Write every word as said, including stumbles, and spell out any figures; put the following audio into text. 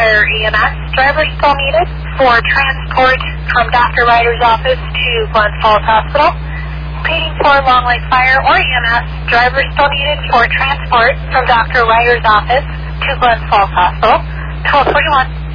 Fire E M S. Driver still needed for transport from Doctor Ryder's office to Glen Falls Hospital. Repeating for Long Lake Fire or E M S. Driver still needed for transport from Doctor Ryder's office to Glen Falls Hospital. twelve forty-one.